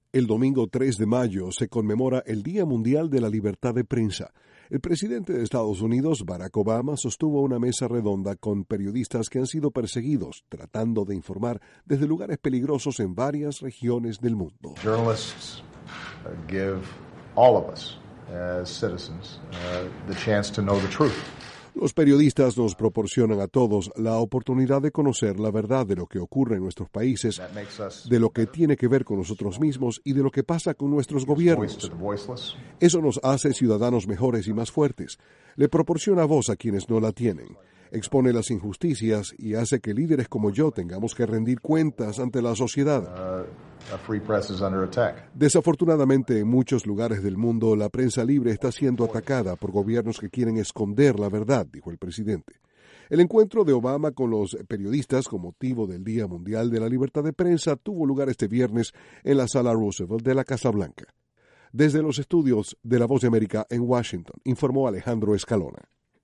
El domingo 3 de mayo se conmemora el Día Mundial de la Libertad de Prensa. El presidente de Estados Unidos, Barack Obama, sostuvo una mesa redonda con periodistas que han sido perseguidos, tratando de informar desde lugares peligrosos en varias regiones del mundo. Journalists give all of us as citizens the chance to know the truth. Los periodistas nos proporcionan a todos la oportunidad de conocer la verdad de lo que ocurre en nuestros países, de lo que tiene que ver con nosotros mismos y de lo que pasa con nuestros gobiernos. Eso nos hace ciudadanos mejores y más fuertes. Le proporciona voz a quienes no la tienen. Expone las injusticias y hace que líderes como yo tengamos que rendir cuentas ante la sociedad. Desafortunadamente, en muchos lugares del mundo, la prensa libre está siendo atacada por gobiernos que quieren esconder la verdad, dijo el presidente. El encuentro de Obama con los periodistas con motivo del Día Mundial de la Libertad de Prensa tuvo lugar este viernes en la Sala Roosevelt de la Casa Blanca. Desde los estudios de La Voz de América en Washington, informó Alejandro Escalona.